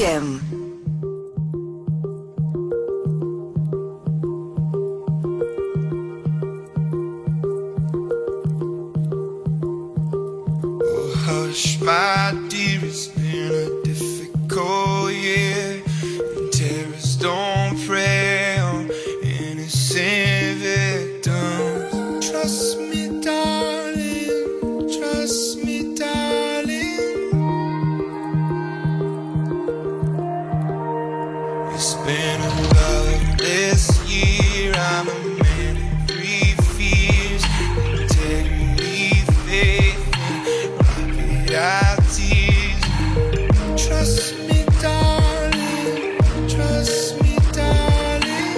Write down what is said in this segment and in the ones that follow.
FM. Oh, hush, my dear, it's been a difficult year. And terrorists don't prey on innocent victims. Trust me, darling. Trust me, darling. It's been a loveless year. I'm a man of three fears. Integrity, faith, and rocket out tears. Trust me, darling. Trust me, darling.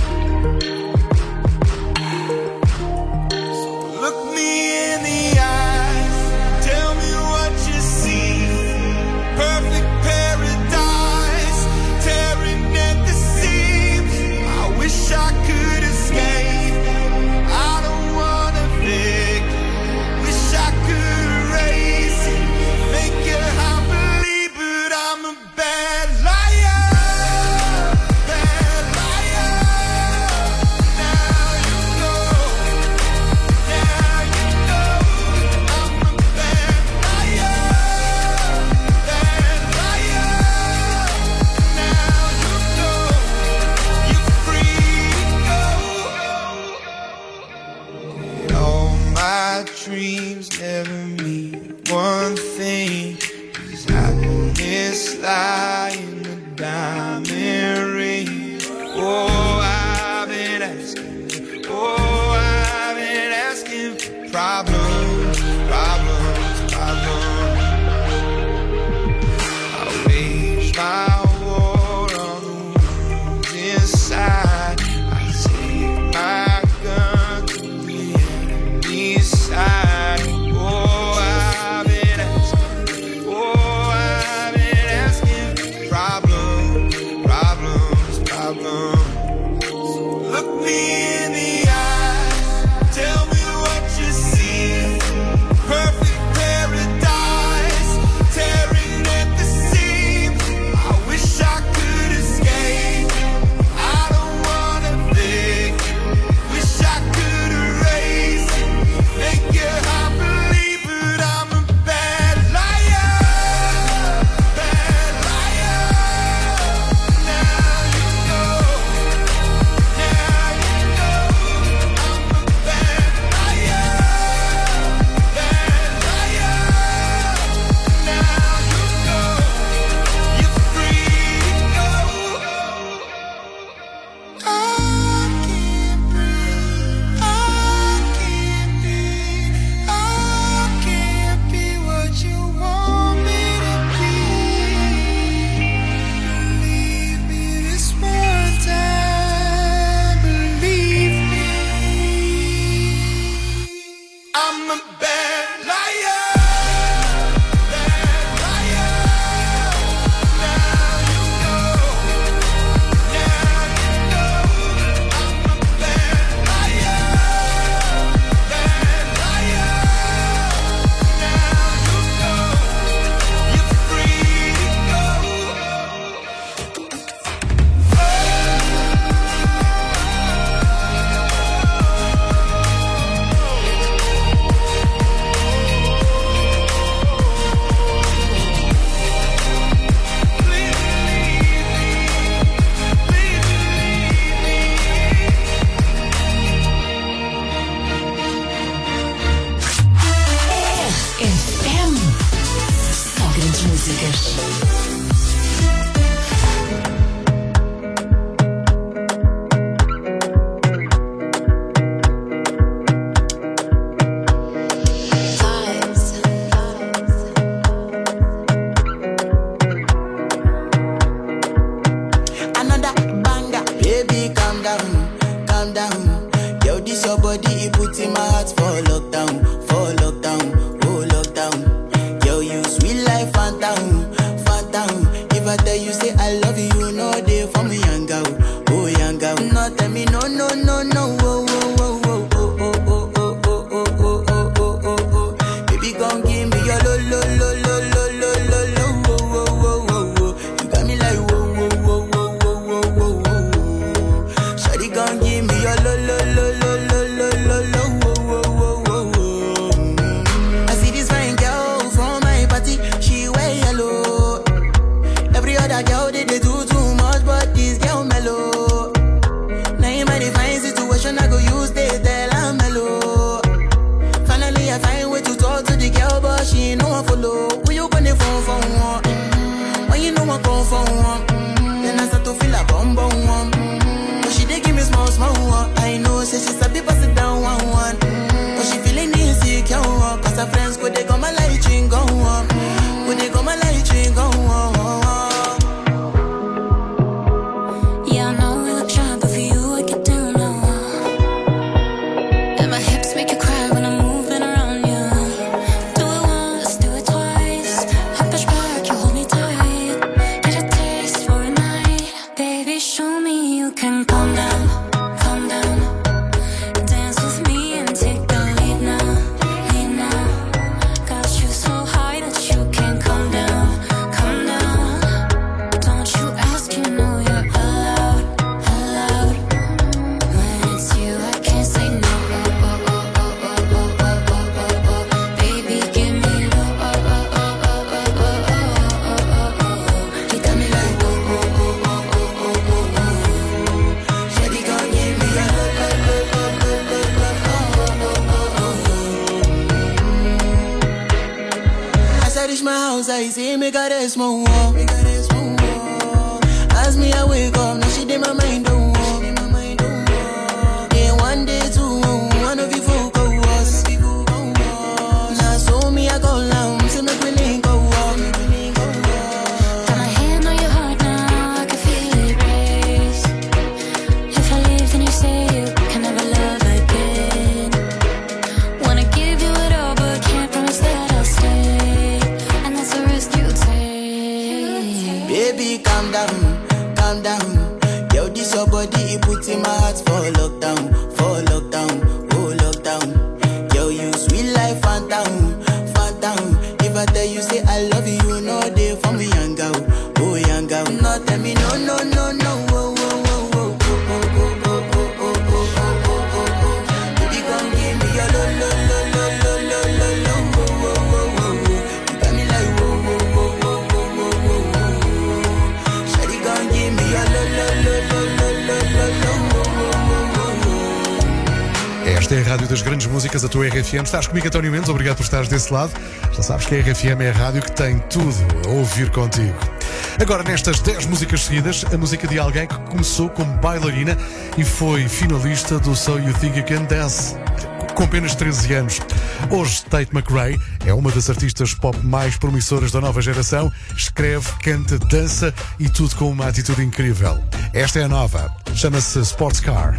So look me in the eyes. Tell me what you see. Perfect paradise, tearing at the seams. I wish I could escape. I don't wanna think. Wish I could erase it. Make your heart believe, but I'm a bad liar. Bad liar. Now you know. Now you know. I'm a bad liar. Bad liar. Now you know. You're free to go. All my dreams never mean one thing. Cause happiness lie in the diamond ring. Oh, I've been asking. Oh, I've been asking for problems, problems, problems. I wage my war on the wounds inside. I take my gun to the enemy's side. Oh, I've been asking. Oh, I've been asking for problems, problems, problems. Look me in the eyes. Tell me what you see. Perfect paradise, tearing at the seams. I wish I could escape. I don't wanna think. Wish I could erase it. Make your heart believe, but I'm a bad liar. Bad liar. Now you know. Now you know. I'm a bad liar. Bad liar. Now you know. You're free to go. I can't breathe. I can't be. I can't be what you want me to be. Believe me this one time. Believe me. I'm a bad liar. Bad liar. Now you know. Now you know. I'm a bad liar. Bad liar. Now you know. You're free to go. FM. Só grandes músicas. Another banger. Baby, calm down, calm down. Yo, this your body, it puts in my heart for lockdown, oh lockdown. Yo, you sweet life, phantom, phantom. If I tell you say I love you, you know they for me, young girl, oh young girl. No, tell me no, no, no, no, oh, oh, oh, oh, oh, oh, oh, oh, oh, oh, oh, oh, oh, oh, oh. Baby, come give me your lo, lo, lo, lo, lo, lo, lo, lo, oh, oh, oh, oh, oh. You got me like other girl they do too much, but this girl mellow. Now in my fine situation, I go use they tell I'm mellow. Finally, I find way to talk to the girl, but she ain't no one follow. Who you gonna phone for one? When you know I come for one, then I start to feel a bum bum one. But she dey give me small one. I know, say she's a bit sit down one. But she feeling insecure, cause her friends go they go my light ring go on. Go they go my light ring go on. Yeah, I know we look shy, but for you I get down low. And my hips make you cry when I'm moving around you. Do it once, do it twice. I push back, you hold me tight. Get a taste for a night. Baby, show me you can calm down, calm down. Dance with me and take the lead now, lead now. Got you so high that you can't come down, come down. Don't you ask, you know you're allowed, allowed. When it's you, I can't say no. Baby, give me low. You got me like Shawty gon' give me a As I reach my house, I see me got a small wall. As me I wake up, now she did my mind don't walk. Day one, day two, one of you folk go us. Now so me I go down, see me willing go walk. got my hand on your heart now, I can feel it race. If I leave, then you say you can never love again. Wanna give you it all, but can't promise that I'll stay. And that's a risk you take. Baby, calm down, calm down. Yo, this your body, it puts in my heart for lockdown, oh lockdown. Yo, you sweet life, phantom, phantom. If I tell you say I love you, you know they for me young girl, oh young girl. No, tell me no, no, no, no, oh, oh, oh, oh, oh, oh, oh, oh, oh, oh, oh, oh, oh. Baby, come give me your lo, lo, lo, lo, lo, lo, lo, lo, oh, oh, oh, oh, oh. You got me like whoa, whoa, whoa, whoa, whoa, whoa, whoa, whoa. Shawty gon' give me your lo, lo, lo, lo, lo, lo, lo, lo, oh, oh, oh, oh. Esta é a Rádio das Grandes Músicas, a tua RFM. Estás comigo, António Mendes, obrigado por estares desse lado. Já sabes que a RFM é a rádio que tem tudo a ouvir contigo. Agora, nestas 10 músicas seguidas, a música de alguém que começou como bailarina e foi finalista do So You Think You Can Dance, com apenas 13 anos. Hoje, Tate McRae é uma das artistas pop mais promissoras da nova geração. Escreve, canta, dança e tudo com uma atitude incrível. Esta é a nova, chama-se Sports Car.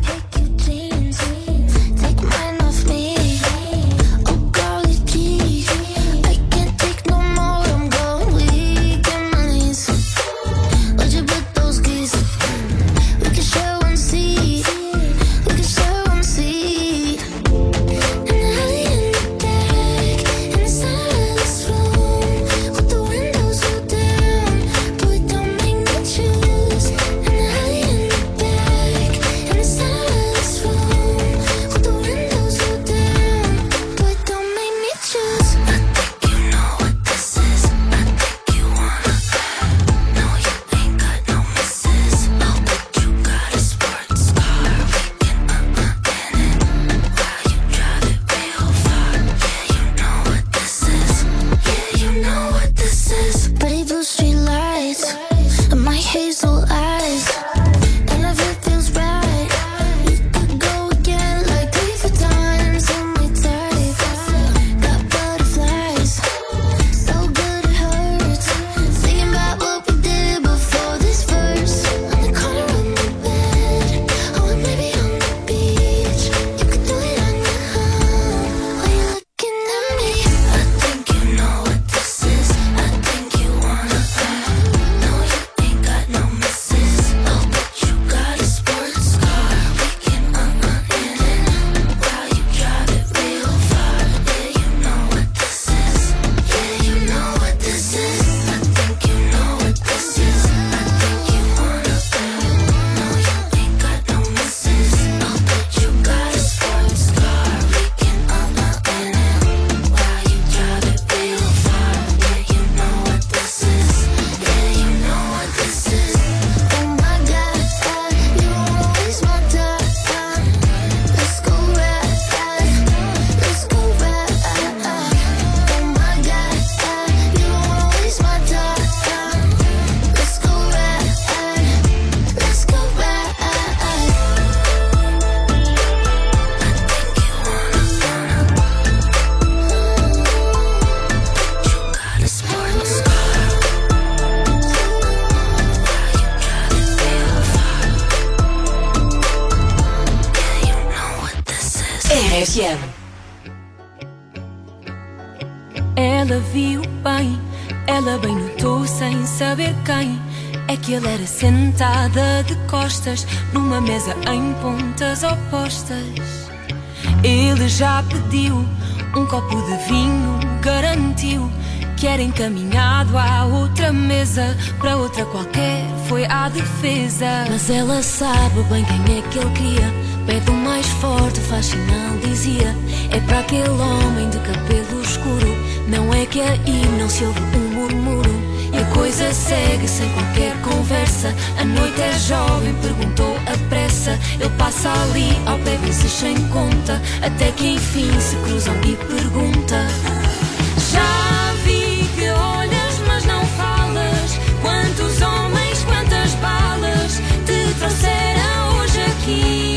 And the RFM. Ela viu bem, ela bem notou sem saber quem é que ele era, sentada de costas numa mesa em pontas opostas. Ele já pediu um copo de vinho, garantiu que era encaminhado à outra mesa, para outra qualquer foi à defesa. Mas ela sabe bem quem é que ele queria, pede o mais forte, faz sinal, dizia. É para aquele homem de cabelo escuro, não é que aí não se ouve um murmúrio. E a coisa segue sem qualquer conversa. A noite é jovem, perguntou a pressa. Ele passa ali ao pé, vezes sem conta, até que enfim se cruzam e pergunta: já vi que olhas mas não falas, quantos homens, quantas balas te trouxeram hoje aqui?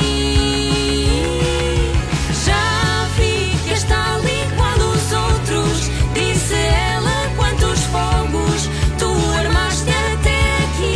Já vi que és tal e qual os outros, disse ela, quantos fogos tu armaste até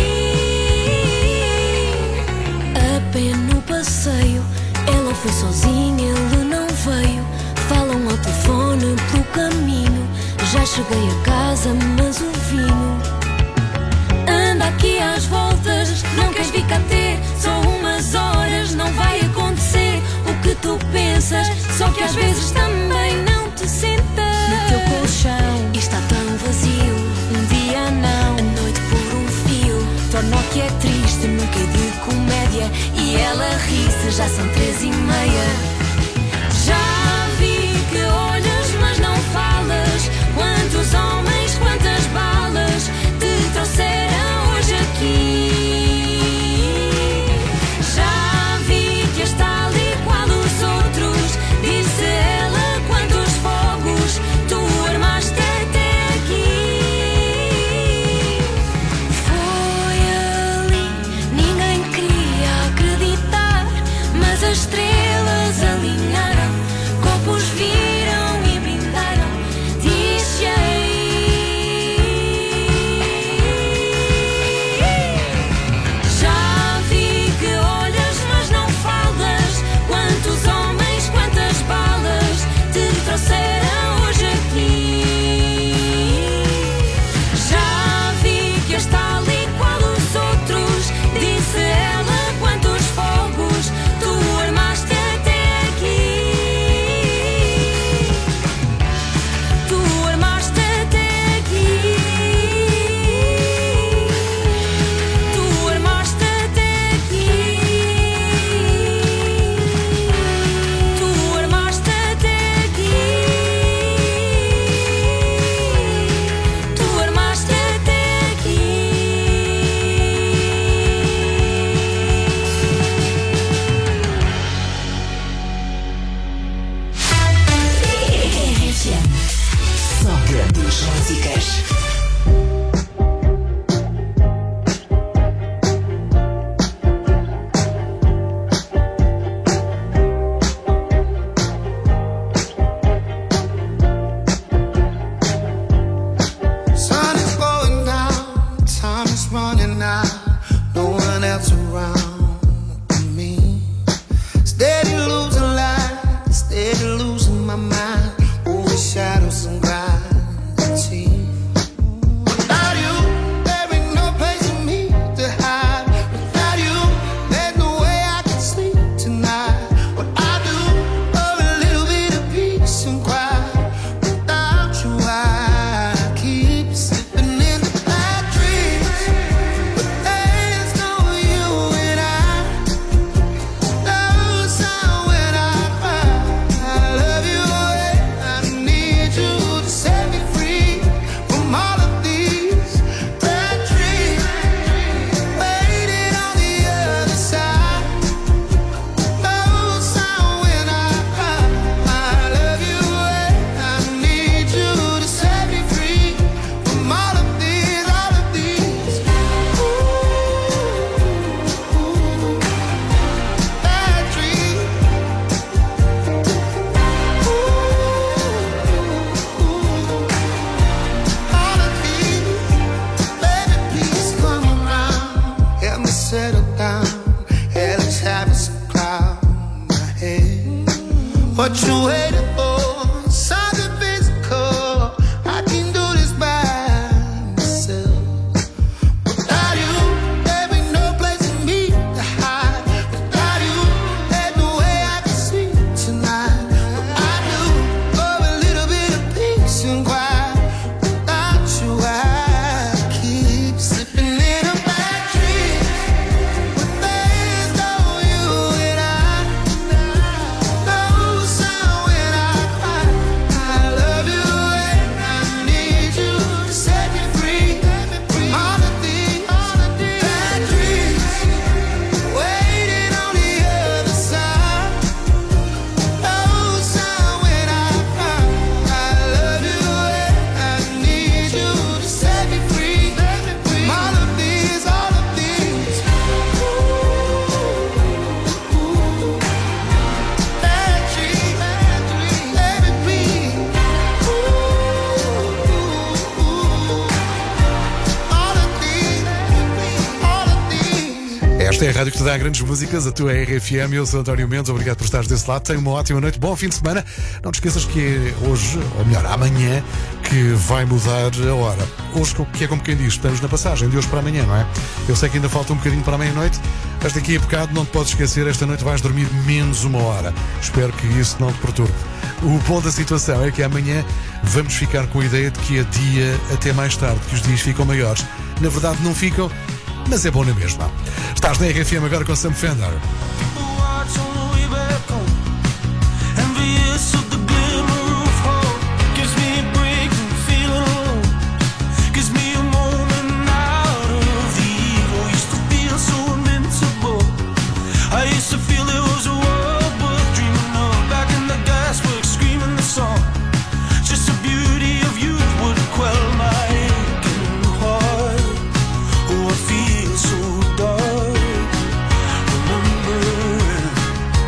aqui. A pé no passeio, ela foi sozinha, ele não veio. Falam ao telefone pelo caminho, já cheguei a casa, mas o vinho anda aqui às voltas. Não queres vir cá ter só umas horas, não vai acontecer o que tu pensas, só que às vezes também não te sentas no teu colchão e está tão vazio. Um dia não, a noite por um fio, torna o que é triste nunca é de comédia. E ela ri-se, já são 3:30. Já vi que olhas mas não falas, quantos homens, quantas balas te trouxeram hoje aqui? Já vi que és tal e qual os outros, disse ela, quantos fogos tu armaste até aqui? Foi ali, ninguém queria acreditar, mas as estrelas alinharam, copos viram e brindaram, disse aí. Já vi que olhas mas não falas, quantos homens, quantas balas te trouxeram hoje aqui? Já vi que és tal e qual os outros, disse ela, quantos fogos tu armaste até aqui? Tu armaste até aqui. Tu armaste até aqui. Tu armaste até aqui. Tu armaste até aqui. RFM. Só grandes músicas. Sun is going down, time is running out, no one else around me. Steady losing light, steady losing my mind, over shadows and gravity. Without you, there ain't no place for me to hide. Without you, there's no way I can sleep tonight. What I do for a little bit of peace and quiet. Without you, I keep slipping into bad dreams. But there's no you and I. Love sound when I cry. I love you and I need you to set me free from all of these bad dreams. Waiting on the other side. Love sound when I cry. I love you and I need you to set me free from all of these bad dreams. All of these, baby, please come around. Help me settle down. Hell is having some cloud in my head. What what you waiting for? Something physical. I can do this by myself. Without you, there ain't no place for me to hide. Without you, there's no way I can sleep tonight. But I do for a little bit of peace and quiet. Without you, I keep slipping in a bad dream. But there's no you and I. No sound when I cry. I love you and I need you to set me free. From all of these bad dreams waiting on the other side. No sound when I cry. I love you and I need you to set me free. From all of these bad dreams, let me be. All of these. Esta é a rádio que te dá grandes músicas, a tua RFM. Eu sou António Mendes, obrigado por estares desse lado. Tenha uma ótima noite, bom fim de semana. Não te esqueças que é hoje, ou melhor, amanhã, que vai mudar a hora. Hoje, que é como quem diz, estamos na passagem de hoje para amanhã, não é? Eu sei que ainda falta um bocadinho para a meia-noite, mas daqui a bocado não te podes esquecer, esta noite vais dormir menos uma hora. Espero que isso não te perturbe. O bom da situação é que amanhã vamos ficar com a ideia de que é dia até mais tarde, que os dias ficam maiores. Na verdade não ficam, mas é bom na mesma. Estás na RFM agora com Sam Fender. Watch on the way back home. Envious of the glimmer of hope. Gives me a break from feeling alone. Gives me a moment out of the evil. Used to feel so invincible. I used to feel there was a world worth dreaming of. Back in the gasworks, screaming the song. Just the beauty of youth would quell my aching heart. Oh, I feel so dark. Remembering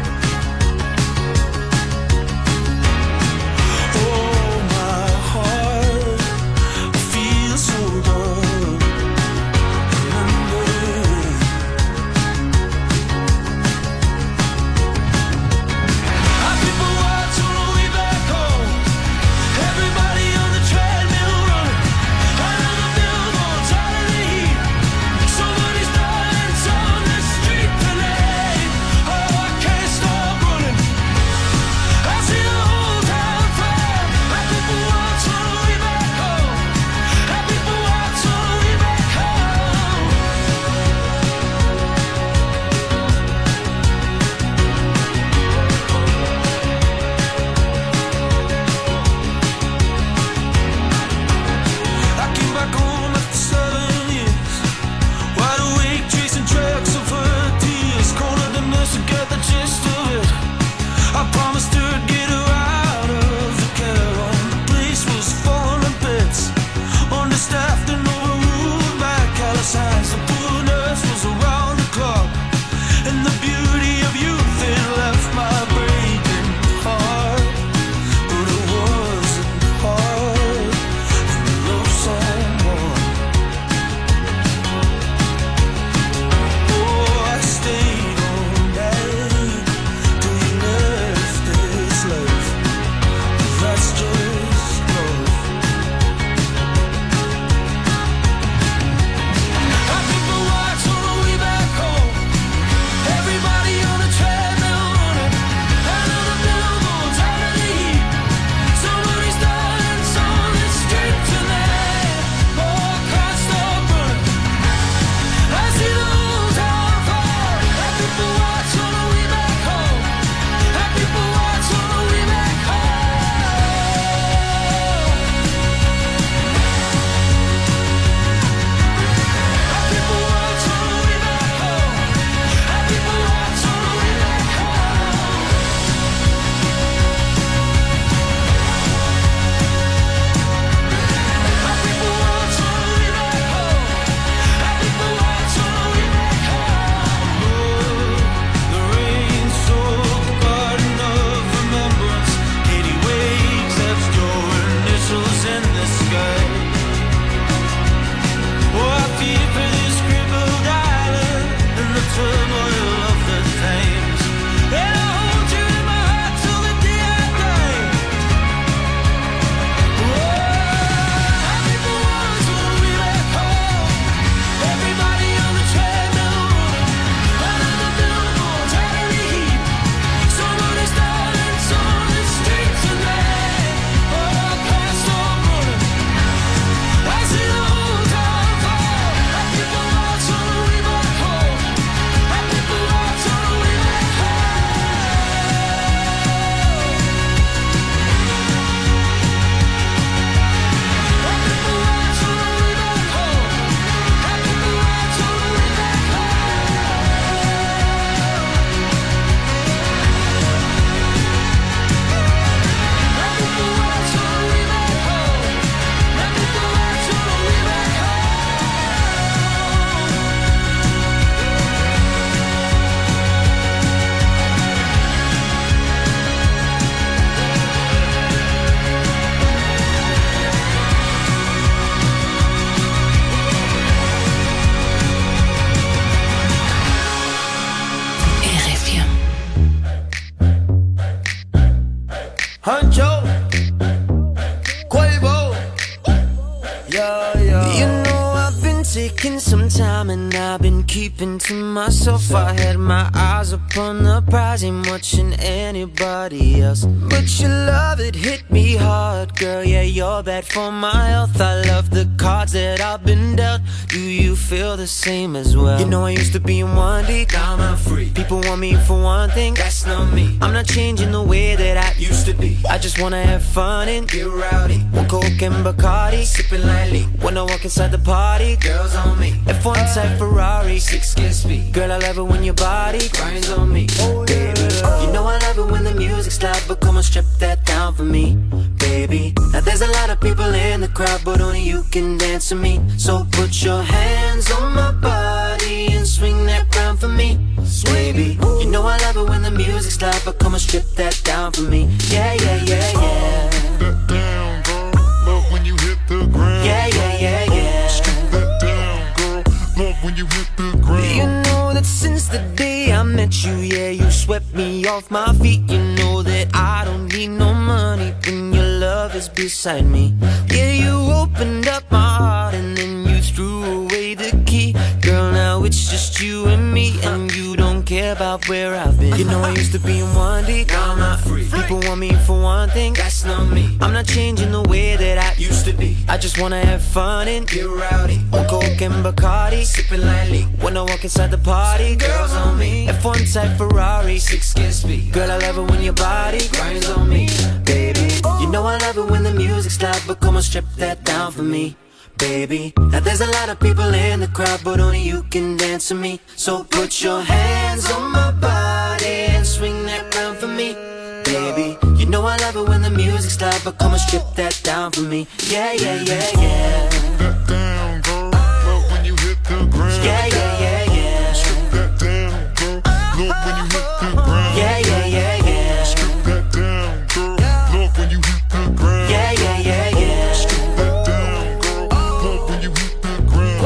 been keeping to myself. I had my eyes upon the prize, ain't watching anybody else. But your love, it hit me hard, girl. Yeah, you're bad for my health. I love the cards that I've been dealt. Do you feel the same as well? You know I used to be in one deep, now I'm free. People want me for one thing, that's not me. I'm not changing the way that I used to be. I just wanna have fun and get rowdy. One Coke and Bacardi, sipping lightly. When I walk inside the party, girls on me. F1 type Ferrari, 6-gear speed. Girl, I love it when your body grinds on me, baby. You know I love it when the music's loud, but come on, strip that down for me, baby. Now there's a lot of people in the crowd, but only you can dance to me. So put your hands on my body and swing that round for me, baby. You know I love it when the music's loud, but come on, strip that down for me. Yeah, yeah, yeah, yeah. That down, girl. Love when you hit the ground. Yeah, yeah, yeah, yeah. Strip that down, girl. Love when you hit the ground. You know that since the day I met you, yeah, you swept me off my feet. You know that I don't need no money when your love is beside me. Yeah, you opened up my heart and then you threw away the key. Girl, now it's just you and me, and you don't care about where I've been. You know I used to be in one deep, now I'm not free. People want me for one thing, that's not me. I'm not changing the way that I used to be. I just wanna have fun and get rowdy. One Coke and Bacardi, sipping lightly. When I walk inside the party, girls on me. F1 type Ferrari, 6-gear speed. Girl, I love it when your body grinds on me, baby. You know I love it when the music's loud, but come on, strip that down for me, baby. Now there's a lot of people in the crowd, but only you can dance to me. So put your hands on my body and swing that round for me, baby. You know I love it when the music's loud, but come on, strip that down for me. Yeah, yeah, yeah, yeah. That down, girl. Love when you hit the ground. Yeah, yeah, yeah, yeah. Strip that down, girl. Love when you hit the ground. Yeah, yeah, yeah, yeah. Strip that down, girl. Love when you hit the ground. Yeah, yeah, yeah, yeah. Strip that down, girl. Love when you hit the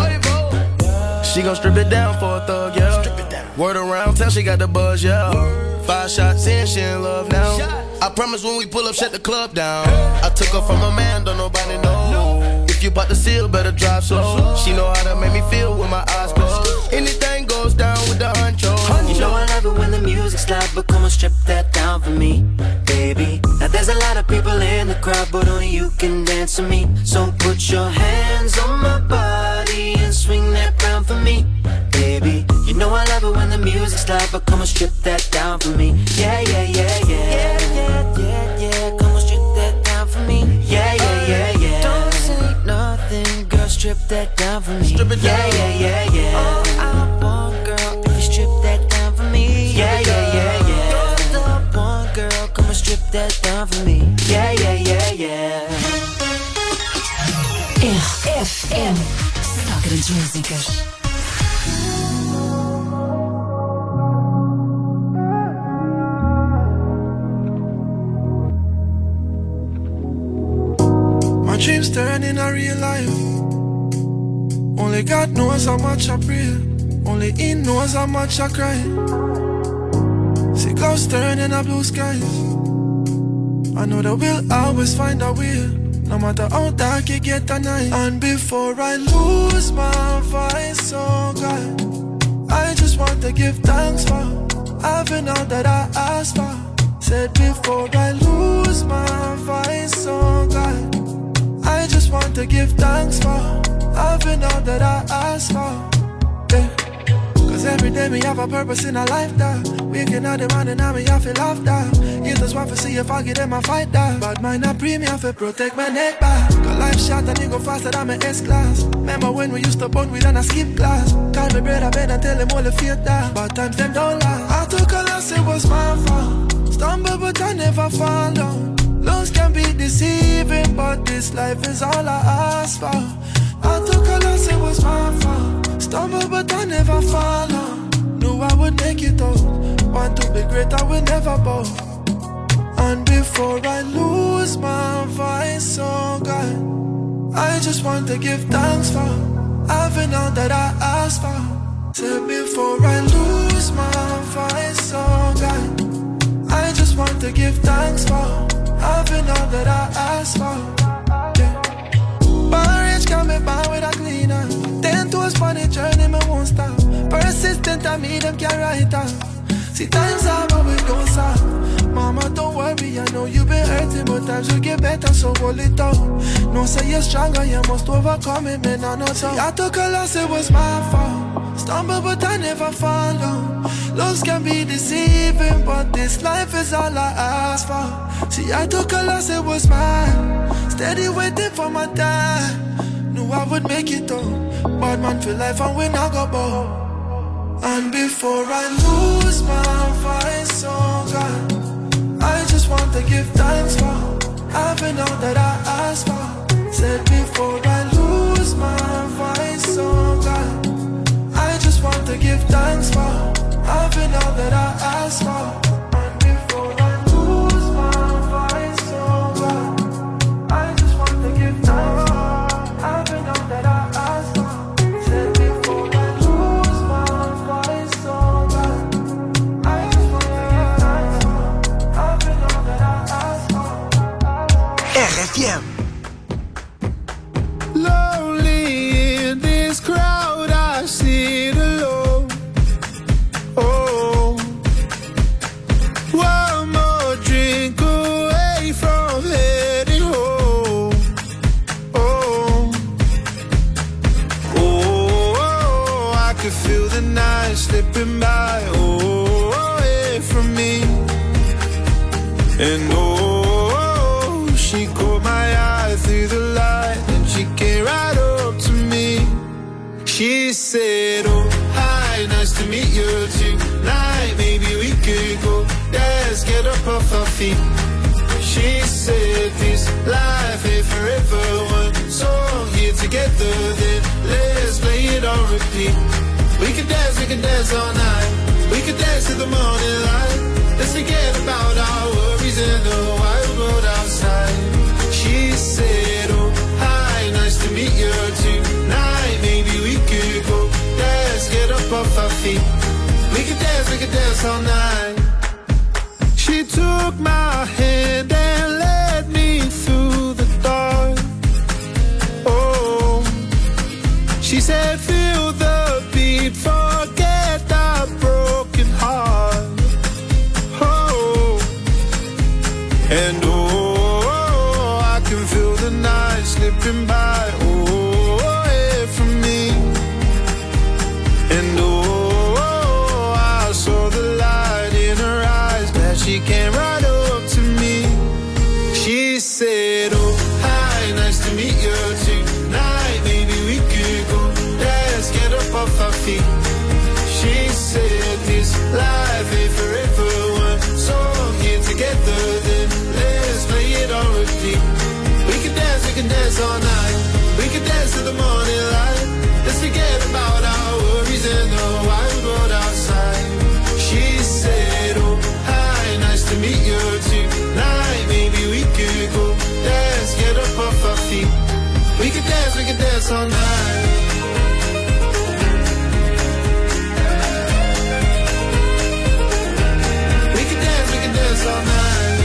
ground. She gon' strip it down for a thug, yeah. Strip it down. Word around town, she got the buzz, yeah. 5 shots in, she in love now. I promise when we pull up, shut the club down. I took her from a man, don't nobody know. If you bout to seal, better drive slow. She know how to make me feel with my eyes closed. Anything goes down with the honcho. You know I love it when the music's loud, but come on, strip that down for me, baby. Now there's a lot of people in the crowd, but only you can dance to me. So put your hands on my body and swing that round for me, baby. You know I love it when the music's loud, but come on, strip that down for me. Yeah, yeah, yeah, yeah. Yeah, yeah, yeah, yeah. Come on, strip that down for me. Yeah, yeah, yeah, yeah. Don't say nothing, girl, strip that down for me. Strip it down. Yeah, yeah, yeah, yeah. All I want, girl, if you strip that down for me. Yeah, yeah, yeah, yeah. You're the one, girl, come on, strip that down for me. Yeah, yeah, yeah, yeah. RFM. Só grandes músicas. My dreams turn in a real life. Only God knows how much I pray. Only He knows how much I cry. See clouds turn in a blue skies. I know that we'll always find a way, no matter how dark it get at night. And before I lose my voice, oh God, I just want to give thanks for having all that I asked for. Said before I lose my voice, oh God, I just want to give thanks for having all that I asked for, yeah. Cause every day me have a purpose in a life that waking up the morning and me have to laugh that. You just want to see if I get in my fight that. But mine not pre me have to protect my neck back. Cause life short and you go faster than my S-class. Remember when we used to bond with and I skip class. Call me brother Ben and tell him all the fear that. But times them don't last. I took a loss, it was my fault. Stumble but I never fall down. Loans can be deceiving, but this life is all I ask for. I took a loss, it was my fault. Stumble but I never fall down. Knew I would make it out. Want to be great, I will never bow. And before I lose my voice, oh God, I just want to give thanks for having all that I asked for. Said before I lose my voice, oh God, I just want to give thanks for having all that I asked for, yeah. Barrage can be bad with a cleaner. 10 toes for the journey, me won't stop. than me, them can't write down. See, times are but we don't stop. Mama, don't worry, I know you've been hurting, but times will get better, so hold it down. No, say you're stronger, you must overcome it, man, I know so. I took a loss, it was my fault. Stumble, but I never fall down. Looks can be deceiving, but this life is all I ask for. See, I took a loss, it was mine. Steady waiting for my time. Knew I would make it though. Bad man for life, and when I go bow. And before I lose my voice, oh God, I just want to give thanks for having all that I asked for. Said before I lose my voice, oh God, I just want to give thanks for having all that I asked for. And before I lose my voice, oh God, I just want to give thanks for having all that I asked for. Said before I lose my voice, oh God, I just want to give thanks for having all that I asked for. RFM. Lonely in this crowd, I sit alone. Oh, one more drink away from heading home. Oh, oh, I could feel the night slipping by. Oh, away from me. And oh, she caught my eye through the light, and she came right up to me. She said, oh, hi, nice to meet you tonight. Maybe we could go dance, get up off our feet. She said, this life ain't forever. One song here together, then let's play it on repeat. We can dance all night. We can dance till the morning light. Let's forget about our worries in the wild world outside. She said, oh, hi, nice to meet you tonight. Maybe we could go dance, get up off our feet. We can dance all night. She took my hand and led me through the dark. Oh, she said, feel the beat, forget the broken heart. Oh, and oh, I can feel the night slipping by. Oh, away from me. And oh, I saw the light in her eyes, that she came right up to me. She said, oh, hi, nice to meet you tonight. Maybe we could go dance, get up off our feet. She said, this life ain't forever. One song here together, then let's play it on repeat. We can dance all night. We can dance till the morning light. Let's forget about our worries in the wild world outside. She said, oh, hi, nice to meet you tonight. Maybe we could go dance, get up off our feet. We can dance all night. We can dance all night.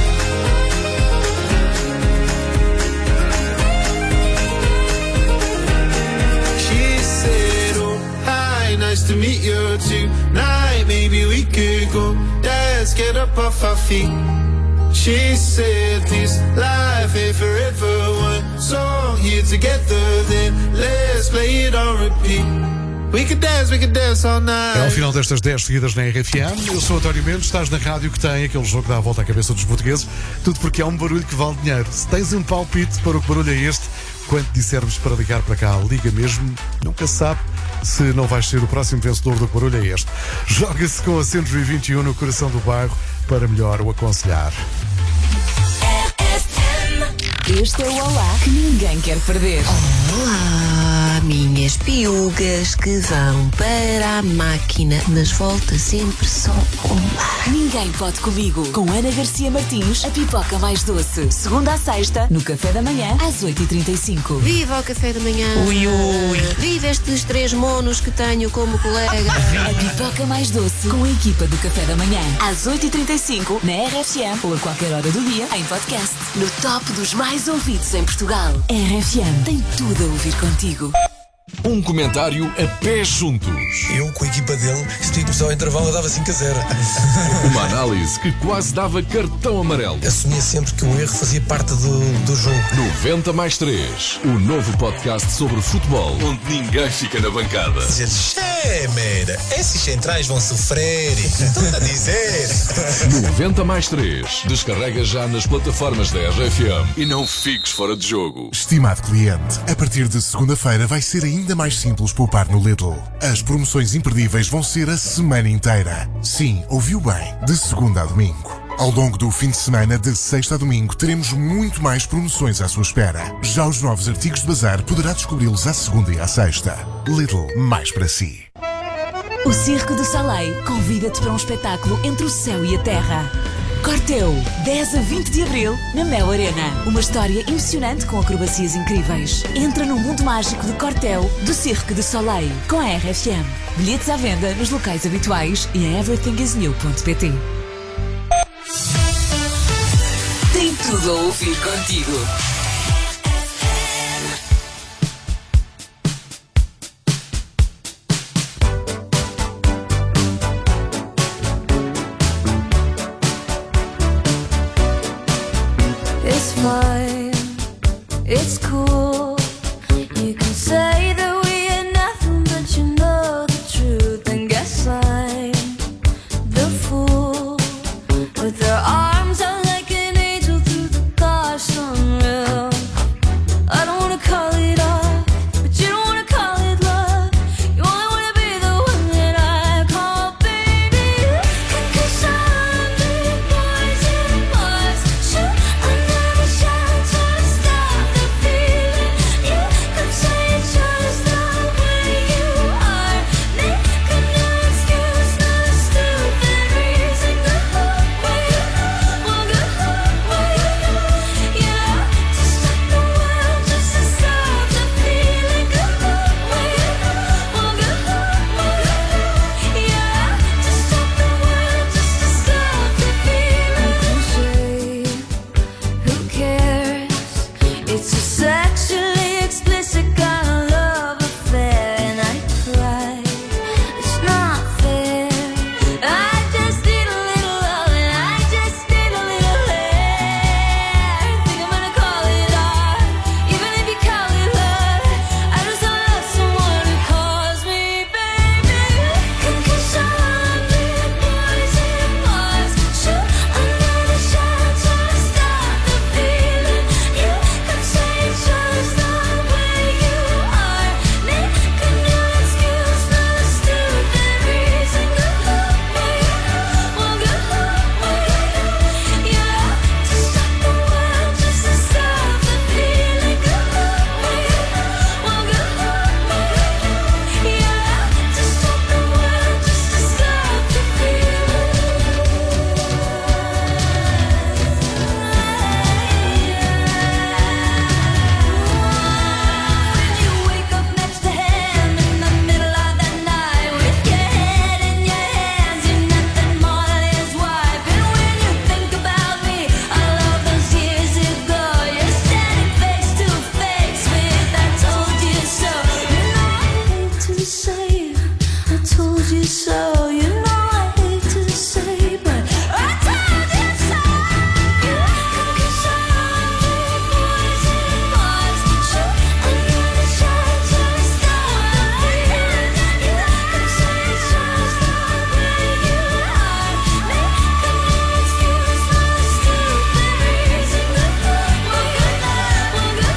She said, oh, hi, nice to meet you tonight. Maybe we could go dance, get up off our feet. She said, this life ain't forever. One song here together, then let's play it on repeat. We can dance all night. É o final destas 10 seguidas na RFM. Eu sou António Mendes, estás na rádio que tem aquele jogo que dá a volta à cabeça dos portugueses. Tudo porque é um barulho que vale dinheiro. Se tens um palpite para o que barulho é este, quando dissermos para ligar para cá, liga mesmo. Nunca se sabe se não vais ser o próximo vencedor do que barulho é este. Joga-se com a 121 no coração do bairro para melhor o aconselhar. Este é o Olá que ninguém quer perder. Olá, minhas piugas que vão para a máquina, mas volta sempre só olá. Ninguém pode comigo. Com Ana Garcia Martins, a pipoca mais doce. Segunda à sexta, no café da manhã, às 8h35. Viva o café da manhã. Ui, ui. Viva estes 3 monos que tenho como colega. A pipoca mais doce com a equipa do café da manhã. Às 8h35, na RFM ou a qualquer hora do dia, em podcast. No top dos mais ouvidos em Portugal. RFM tem tudo a ouvir contigo. Um comentário a pés juntos. Eu, com a equipa dele, se tinha começado ao intervalo, eu dava 5-0. Uma análise que quase dava cartão amarelo. Assumia sempre que o erro fazia parte do jogo. 90+3, o novo podcast sobre futebol, onde ninguém fica na bancada. Merda, esses centrais vão sofrer. Estou a dizer. 90+3, descarrega já nas plataformas da RFM e não fiques fora de jogo. Estimado cliente, a partir de segunda-feira vai ser ainda mais simples poupar no Lidl. As promoções imperdíveis vão ser a semana inteira. Sim, ouviu bem, de segunda a domingo. Ao longo do fim de semana, de sexta a domingo, teremos muito mais promoções à sua espera. Já os novos artigos de bazar poderá descobri-los à segunda e à sexta. Lidl, mais para si. O Circo do Soleil convida-te para um espetáculo entre o céu e a terra. Corteu, 10 a 20 de abril, na Mel Arena. Uma história emocionante com acrobacias incríveis. Entra no mundo mágico de Corteu, do Circo do Soleil, com a RFM. Bilhetes à venda nos locais habituais e em everythingisnew.pt. Tem tudo a ouvir contigo. It's fine, it's cool. You can say that we ain't nothing, but you know the truth. And guess I'm the fool with their arms out like an angel through the car sunroof. I don't wanna call it off, but you don't wanna call it love. You only wanna be the one that I call baby. 'Cause I'm big boys and boys shoot another shot to stop the feeling. You could say it's just the way you are. Make a new excuse, not a stupid reason. Go where you want, go where you yeah. To stop the world, just to stop the feeling. Go where you want, go yeah. To stop the world, just to stop the feeling. Who cares? It's a sexually explicit kind of love affair, and I cry. It's not fair. I just need a little love, and I just need a little air. Think I'm gonna call it art, even if you call it love. I just love someone who calls me baby. 'Cause I'm big boys and boys shoot another shot to stop the feeling. You could say it's just the way you are. Make a new excuse, not a stupid reason. Go where you want, go yeah. To stop the world, just to stop the feeling. Go where you want, go yeah. To stop the world, just to stop the feeling. When you wake up next to him in the middle of the night with your head in your hands, you're nothing more than his wife. And when you think about me, all of those years ago, you're standing face to face with I told you so. You know I hate to say I told you so. You know I hate to say, but I told you so. 'Cause I'm big boys and boys shoot another shot to stop the feeling. You could say it's just the way you are. Make a new excuse, not a stupid reason. Go where you want, go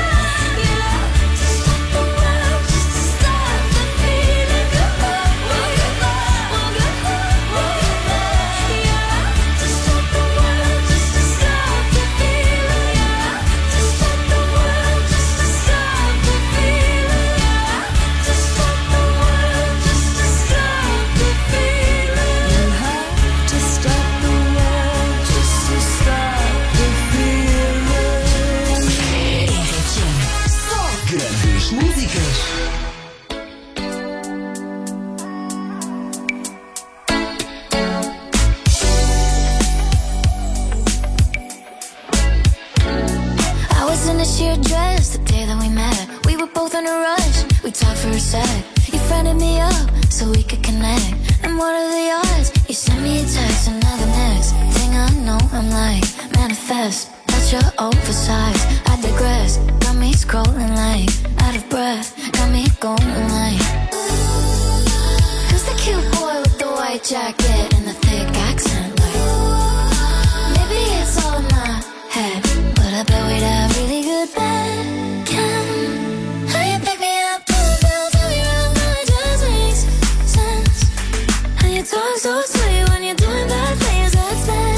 yeah. To stop the world, just to stop the feeling. Go where you sec. You friended me up so we could connect. And what are the odds? You sent me a text and now the next thing I know I'm like, manifest. That you're oversized, I digress. Got me scrolling like, out of breath. Got me going like, who's the cute boy with the white jacket and the thick accent? Like, maybe it's all in my head, but I bet we'd have really good bed. How you pick me up, pull the bell, tell me around, now it just makes sense. How you talk so sweet when you're doing bad things, that's bad.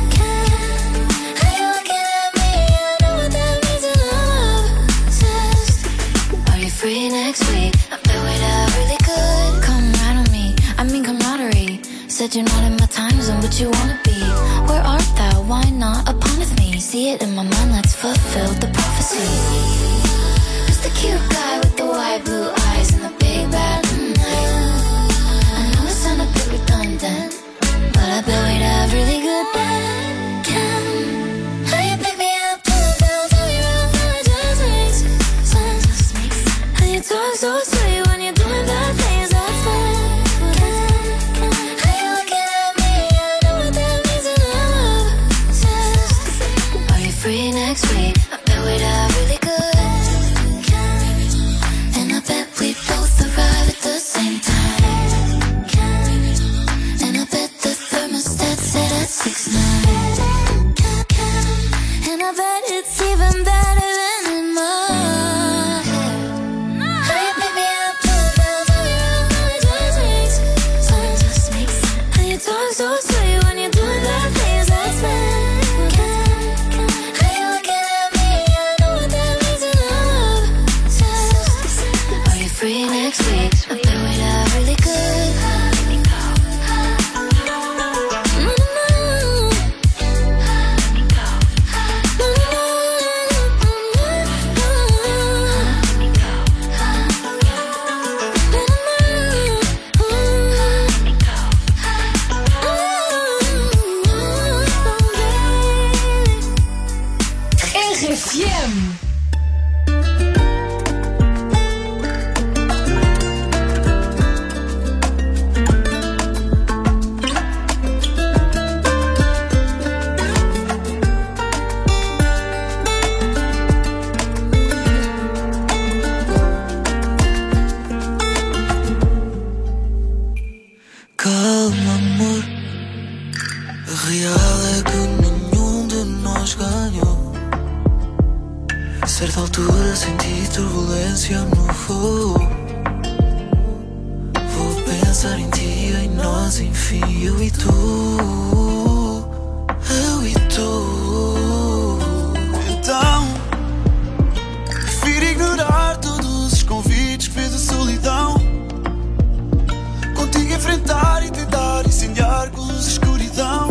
How you looking at me, I know what that means and I'm obsessed. Are you free next week? I bet we'd have really good. Come right on me, I mean camaraderie. Said you're not in my time zone, but you wanna be. Where art thou? Why not upon with me? See it in my mind, let's fulfill the prophecy. Who's the cute guy with the wide blue eyes and the big bad night? I know it sound a bit redundant, but I bet we'd have really good bed. How you pick me up, pull the bell, tell me around, now it just makes sense. How you talk so sweet when you're doing bad things, that's bad. How you looking at me, I know what that means and I'm obsessed. Are you free next week? I bet we'd have really good. And I bet we both arrive at the same time. And I bet the thermostat set at 6'9". And I bet it's even better than in my head. How you pick me up, pull the bell, tell me around, now it just makes sense. How you talk so sweet when you're doing bad things, that's bad. How you looking at me, I know what that means and I'm obsessed. Are you free next week? I bet we'd have really good. RFM. Calma, amor. A real é que nenhum de nós ganhou. A certa altura senti turbulência no voo. Vou pensar em ti, em nós, enfim, eu e tu. Eu e tu. Então, prefiro ignorar todos os convites, fez a solidão. Contigo enfrentar e tentar incendiar com luz e escuridão.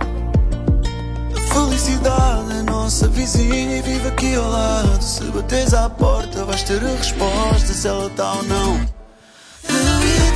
A felicidade é nossa vizinha e vive aqui ao lado. Se bateres à porta vais ter a resposta se ela tá ou não. Eu e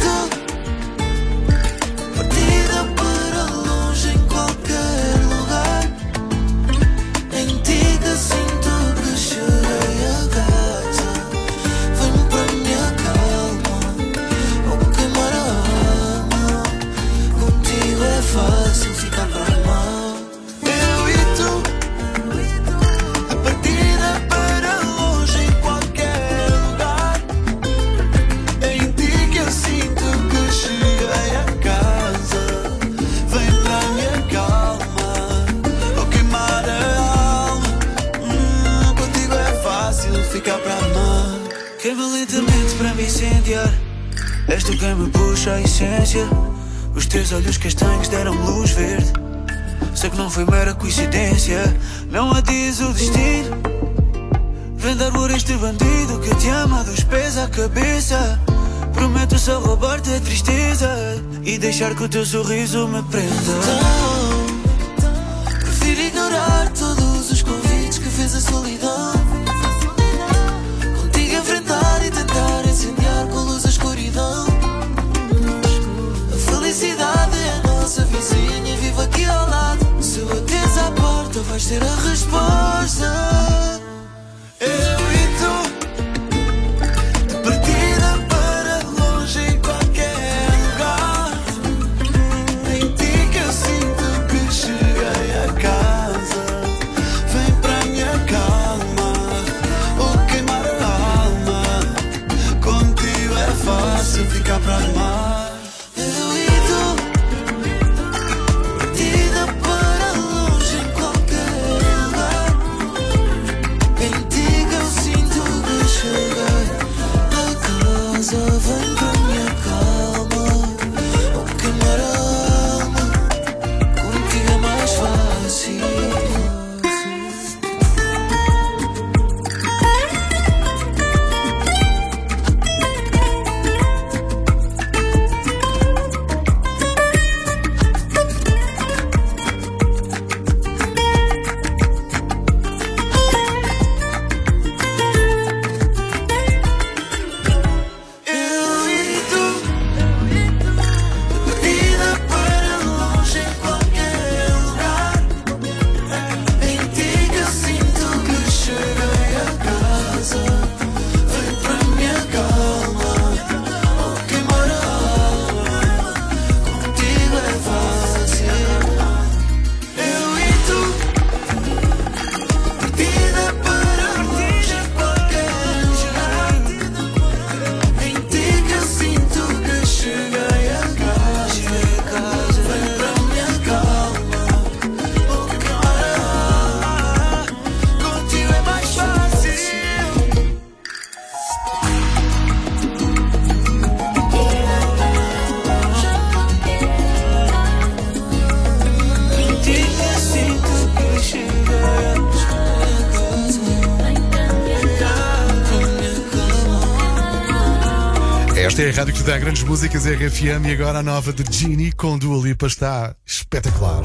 tu, partida para longe em qualquer lugar. Em ti que sinto que cheguei a casa. Vem para minha calma, ou queimar a alma. Contigo é fácil ficar para amar. Eu e tu, a partida para longe em qualquer lugar. Em ti que eu sinto que cheguei a casa. Vem para a minha calma, ou queimar a alma. Contigo é fácil ficar para amar. Queima lentamente para me incendiar. És tu quem me puxa a essência. Os teus olhos castanhos deram-me luz verde. Sei que não foi mera coincidência. Não adies o destino. Vem dar por este bandido que te ama dos pés à cabeça. Prometo só roubar-te a tristeza e deixar que o teu sorriso me prenda. Então, prefiro ignorar todos os convites que fez a solidão. Contigo enfrentar e tentar incendiar com luz a escuridão. A felicidade é a nossa vizinha e vive aqui ao lado. Se bateres à porta vais ter a resposta. Eu e tu, de partida para Esta é a rádio que te dá grandes músicas, RFM, e agora a nova de Genie com Dua Lipa está espetacular.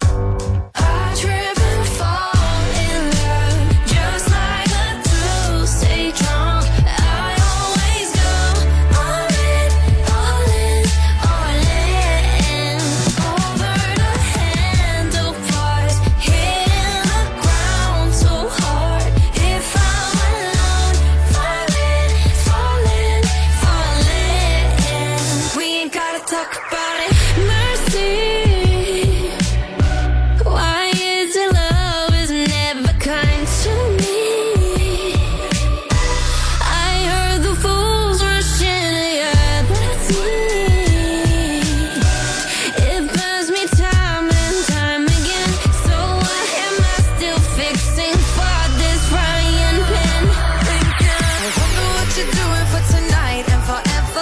Talk about it, mercy. Why is it love is never kind to me? I heard the fools rush in eternity. It burns me time and time again. So why am I still fixing for this frying pan? I wonder what you're doing for tonight and forever.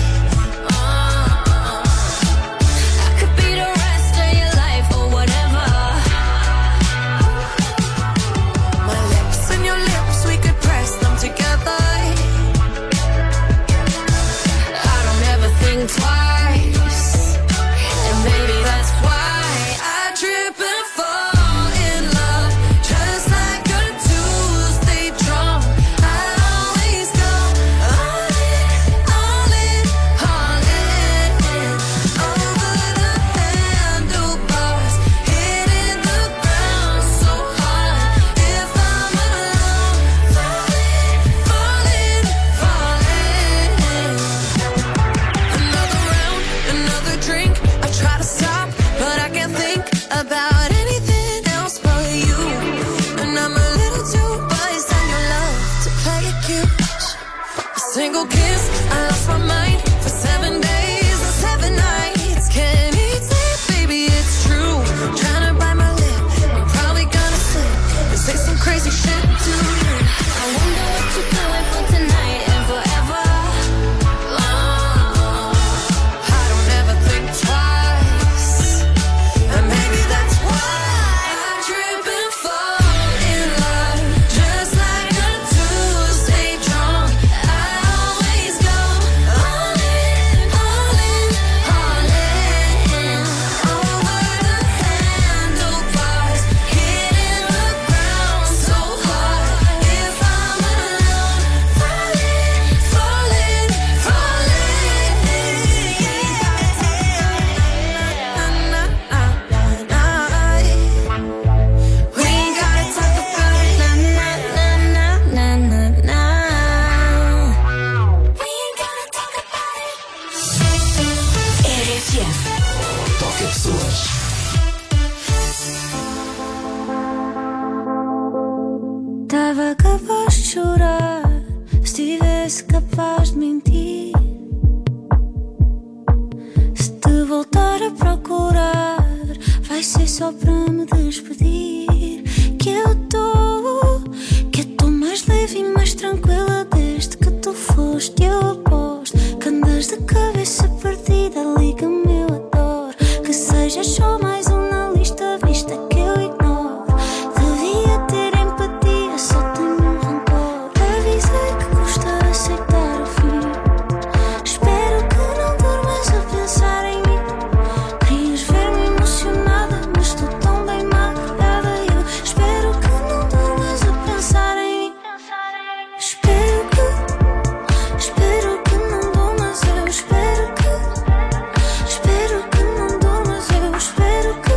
Twice, and maybe that's why I trip and fall in love, just like a Tuesday drum. I always go all in, all in, all in, over the handlebars, hitting the ground so hard. If I'm alone, falling, falling, falling. Another drink, I try to stop, but I can't think about anything else but you. And I'm a little too biased on your love to play it cute. A single kiss, I lost my mind for 7 days and 7 nights. Can't eat, sleep, baby, it's true. Trying to bite my lip, I'm probably gonna slip and say some crazy shit to you. I wonder what you're doing for tonight and forever. Twice, and maybe that's why I trip and fall in love, just like a Tuesday drum. I always go all in, all in, all in, over the handlebars, hitting the ground so hard. If I'm alone, falling, falling, falling. We ain't gotta talk about it, nah, nah, nah, nah, nah, nah. We ain't gotta talk about it. RFM. Toca pessoas. Tava capaz de chorar se tivesse capaz de mentir. Se te voltar a procurar, vai ser só para me despedir. Que eu tô mais leve e mais tranquila desde que tu foste. Eu aposto que andas de cabeça perdida. Liga-me, eu adoro que sejas só mais um na lista vista que eu ignoro. Devia ter empatia, só tenho rancor. Avisei que custa aceitar o fim. Espero que não durmas a pensar em mim. Querias ver-me emocionada, mas estou tão bem maquilhada. Eu espero que não durmas a pensar em mim. Espero que não durmas. Eu espero que não durmas. Eu espero que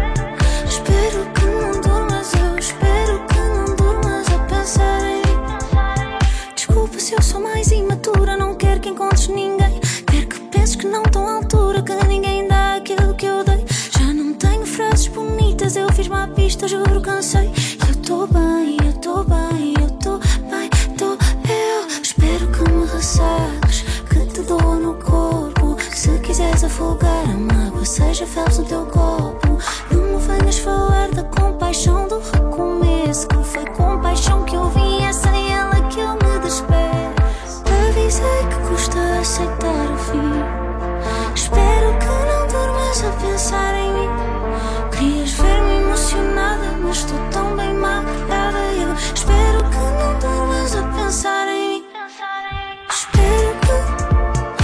não durmas. Eu espero que não durmas a pensar em mim. Desculpa se eu sou mais imatura, não quero que encontres ninguém. Quero que penses que não estou à altura, que ninguém dá aquilo que eu dei. Já não tenho frases bonitas, eu fiz-me à pista, juro, cansei. Eu estou bem, eu estou bem, eu estou bem, estou. Eu espero que me ressaques, que te doa no corpo. Se quiseres afogar a mágoa, seja felps no teu copo. Não me venhas falar da compaixão do recomeço, que foi compaixão que eu vi, é sem ela que eu me despeço. Avisei que custa aceitar o fim. Espero que não durmas a pensar em mim. Querias ver-me emocionada, mas estou tão bem maquilhada. Eu espero que não durmas a pensar em mim. Espero que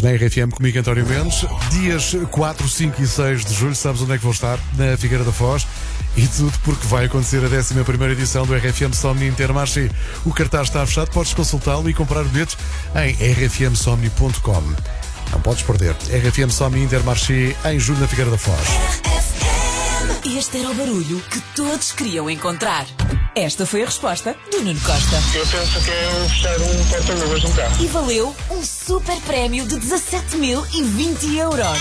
Na RFM comigo, António Mendes. Dias 4, 5 e 6 de julho, sabes onde é que vou estar? Na Figueira da Foz. E tudo porque vai acontecer a 11ª edição do RFM Somni Intermarché. O cartaz está fechado, podes consultá-lo e comprar bilhetes em rfmsomni.com. Não podes perder. RFM Somni Intermarché em julho na Figueira da Foz. Este era o barulho que todos queriam encontrar. Esta foi a resposta do Nuno Costa. Eu penso que é fechar um porta-luvas num carro. E valeu um super prémio de 17.020 euros.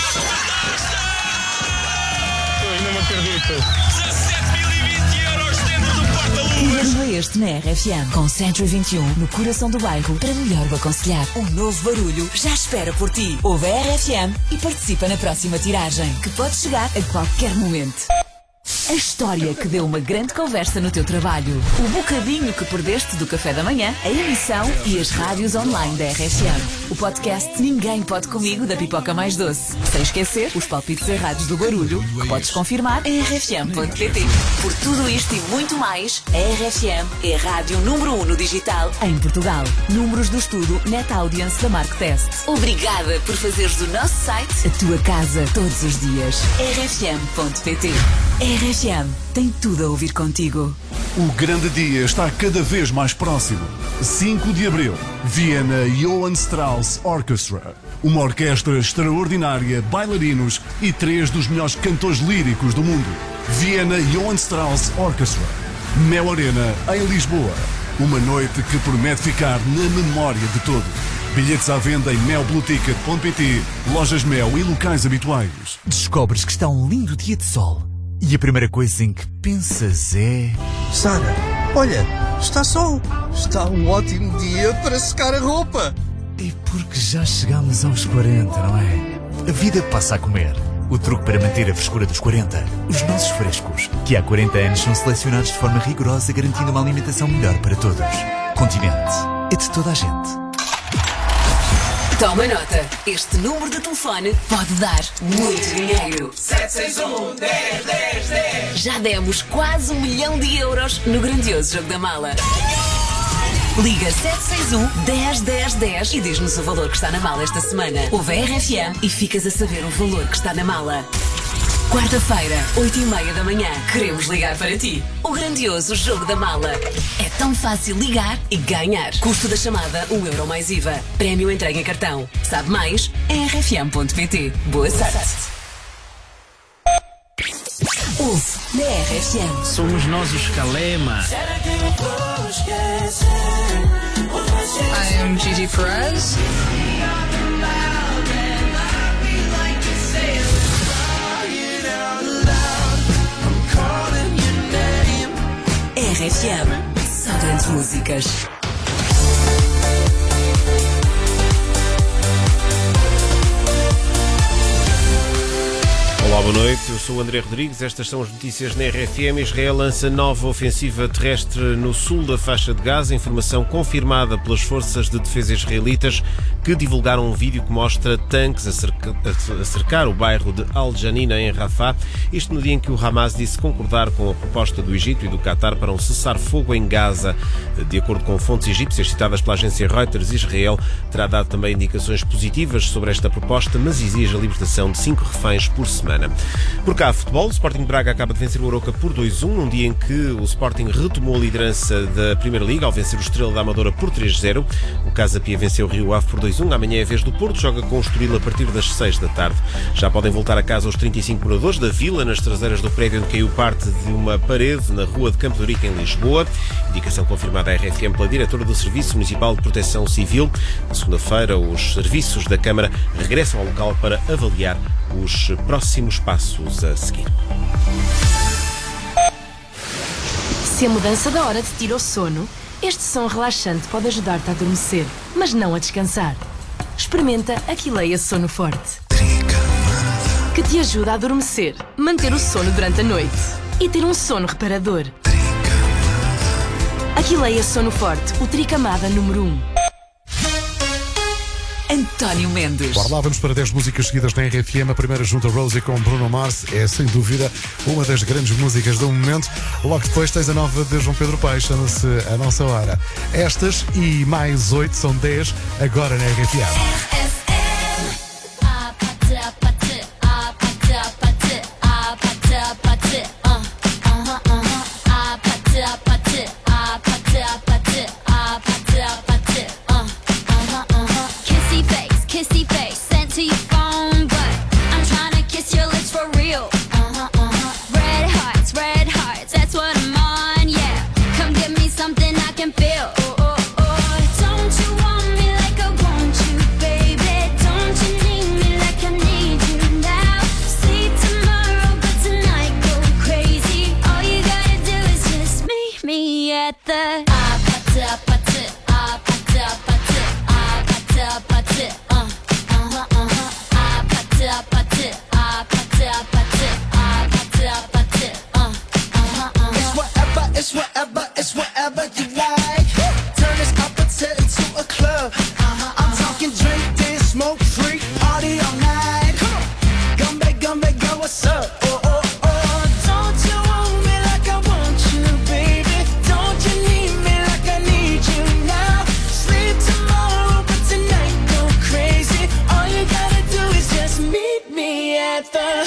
Eu ainda não acredito. 17.020 euros dentro do porta-luvas. Que barulho é este na RFM? Com Century 21 no coração do bairro para melhor o aconselhar. Um novo barulho já espera por ti. Ouve a RFM e participa na próxima tiragem, que pode chegar a qualquer momento. A história que deu uma grande conversa no teu trabalho. O bocadinho que perdeste do café da manhã, a emissão e as rádios online da RFM. O podcast Ninguém Pode Comigo da Pipoca Mais Doce. Sem esquecer os palpites errados do barulho, que podes confirmar em rfm.pt. Por tudo isto e muito mais, a RFM é a rádio número 1 no digital em Portugal. Números do estudo Net Audience da Mark Test. Obrigada por fazeres do nosso site a tua casa todos os dias. rfm.pt. RFM tem tudo a ouvir contigo. O grande dia está cada vez mais próximo. 5 de abril, Viena Johann Strauss Orchestra. Uma orquestra extraordinária, bailarinos e 3 dos melhores cantores líricos do mundo. Viena Johann Strauss Orchestra. Mel Arena, em Lisboa. Uma noite que promete ficar na memória de todos. Bilhetes à venda em melblueticket.pt, lojas Mel e locais habituais. Descobres que está um lindo dia de sol. E a primeira coisa em que pensas é... Sara, olha, está sol. Está um ótimo dia para secar a roupa. É porque já chegamos aos 40, não é? A vida passa a comer. O truque para manter a frescura dos 40. Os nossos frescos, que há 40 anos são selecionados de forma rigorosa, garantindo uma alimentação melhor para todos. Continente. É de toda a gente. Toma nota, este número de telefone pode dar muito dinheiro. 761-10-10-10. Já demos quase 1 milhão de euros no grandioso jogo da mala. Liga 761-10-10-10 e diz-nos o valor que está na mala esta semana. Ouve a RFM e ficas a saber o valor que está na mala. Quarta-feira, 8h30 da manhã, queremos ligar para ti. O grandioso jogo da mala. É tão fácil ligar e ganhar. Custo da chamada, 1 euro mais IVA. Prémio entregue em cartão. Sabe mais? Em rfm.pt. Boa sorte. Ouve na RFM. Somos nós os Calema. I am Gigi Perez. RFM. Só grandes músicas. Olá, boa noite. Eu sou o André Rodrigues. Estas são as notícias na RFM. Israel lança nova ofensiva terrestre no sul da faixa de Gaza. Informação confirmada pelas forças de defesa israelitas que divulgaram um vídeo que mostra tanques a cercar o bairro de Al-Janina, em Rafah. Isto no dia em que o Hamas disse concordar com a proposta do Egito e do Qatar para um cessar-fogo em Gaza. De acordo com fontes egípcias citadas pela agência Reuters, Israel terá dado também indicações positivas sobre esta proposta, mas exige a libertação de 5 reféns por semana. Por cá, futebol. O Sporting de Braga acaba de vencer o Arouca por 2-1, num dia em que o Sporting retomou a liderança da Primeira Liga ao vencer o Estrela da Amadora por 3-0. O Casa Pia venceu o Rio Ave por 2-1. Amanhã é a vez do Porto, joga com o Estoril a partir das 6 da tarde. Já podem voltar a casa os 35 moradores da Vila, nas traseiras do prédio onde caiu parte de uma parede na rua de Campo de Ourique, em Lisboa. Indicação confirmada à RFM pela diretora do Serviço Municipal de Proteção Civil. Na segunda-feira, os serviços da Câmara regressam ao local para avaliar os próximos passos a seguir. Se a mudança da hora te tira o sono, este som relaxante pode ajudar-te a adormecer, mas não a descansar. Experimenta Aquileia Sono Forte, que te ajuda a adormecer, manter o sono durante a noite e ter um sono reparador. Aquileia Sono Forte, o tricamada número 1. António Mendes. Bora lá, vamos para 10 músicas seguidas na RFM. A primeira junto a Rosie com Bruno Mars é, sem dúvida, uma das grandes músicas do momento. Logo depois tens a nova de João Pedro Paes, chama-se A Nossa Hora. Estas e mais 8 são 10 agora na RFM. at the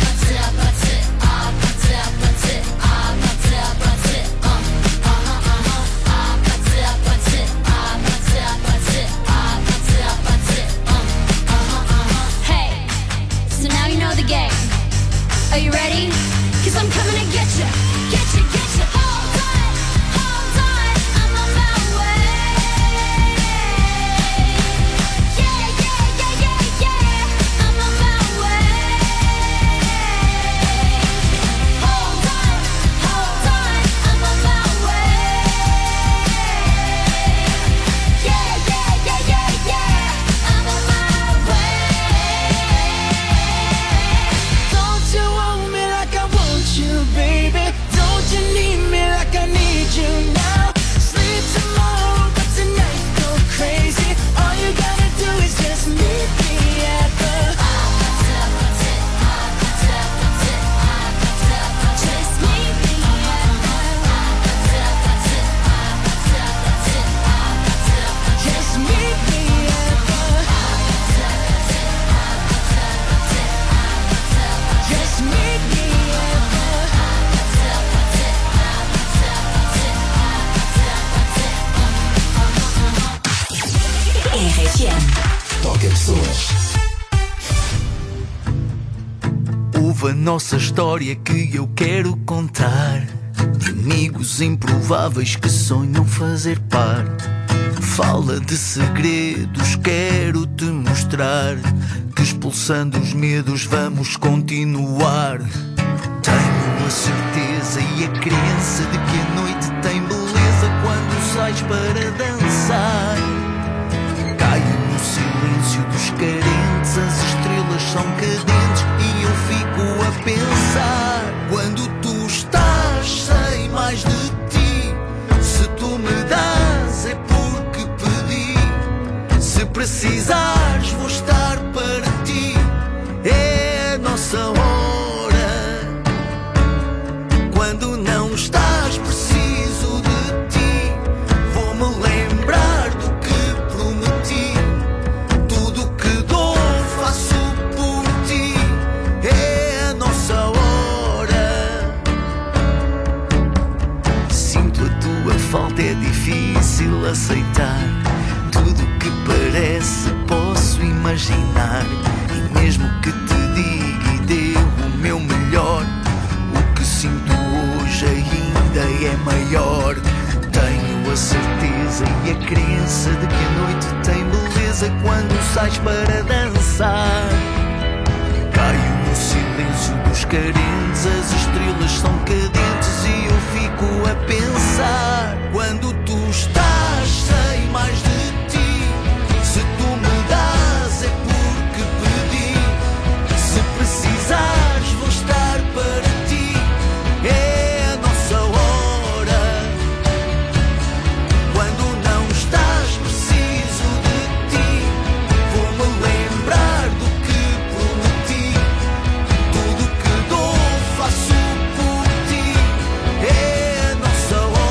Hey, so now you know the game. Are you ready? 'Cause I'm coming to get you, get you, get you. Hold on, I'm on my way. Yeah, yeah, yeah, yeah, yeah, I'm on my way. Hold on, I'm on my way. Yeah, yeah, yeah, yeah, yeah, I'm on my way. Don't you want me like I want you, baby? Don't you need me like I need you now? Sleep tomorrow, but tonight go crazy. All you gotta do is just meet me at the Just meet me at Just meet me at the Just meet me at RFM. Toca pessoas. Ouve a nossa história que eu quero contar, de amigos improváveis que sonham fazer par. Fala de segredos, quero te mostrar que expulsando os medos vamos continuar. Tenho a certeza e a crença de que a noite tem beleza quando sais para dançar. Caio no silêncio dos carentes, as estrelas são cadentes e eu fico a pensar. Quando tu estás, sei mais de ti. Se tu me dás é porque pedi. Se precisares vou estar para ti. É a nossa hora. Quando não estás preciso de ti, vou-me lembrar do que prometi. Tudo que dou faço por ti. É a nossa hora. Sinto a tua falta, é difícil aceitar. Tudo que parece posso imaginar. E mesmo que te diga e dê o meu melhor, o que sinto hoje ainda é maior. Tenho a certeza e a crença de que a noite tem beleza quando sais para dançar. Caio no silêncio dos carentes, as estrelas são cadentes e eu fico a pensar. Quando tu estás, sei mais de ti. Se tu me dás é porque pedi. Se precisares vou estar para ti. É a nossa hora. Quando não estás preciso de ti, vou-me lembrar do que prometi. Tudo que dou faço por ti. É a nossa hora.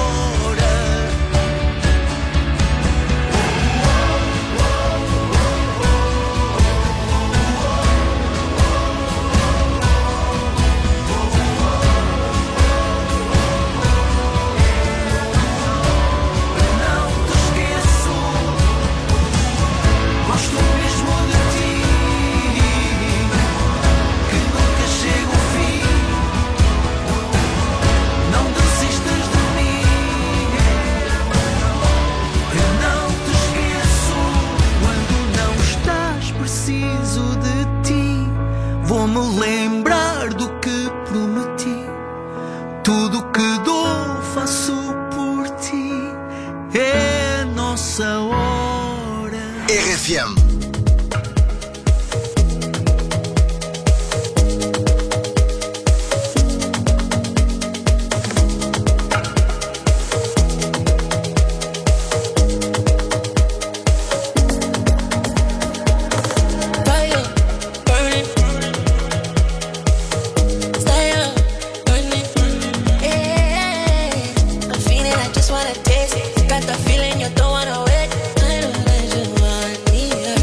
Não te esqueço, gosto mesmo de ti, que nunca chega o fim. Não desistas de mim. Eu não te esqueço quando não estás preciso de ti. Vou-me lembrar do que prometi. Tudo que dou faço por ti. É a nossa hora. RFM. Fire, burning. Stay up, burning. Yeah, I'm feeling, I just wanna taste it. Got the feeling you don't wanna wait. I know that you want me.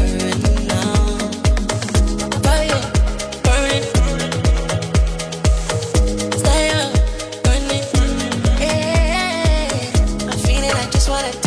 what I do.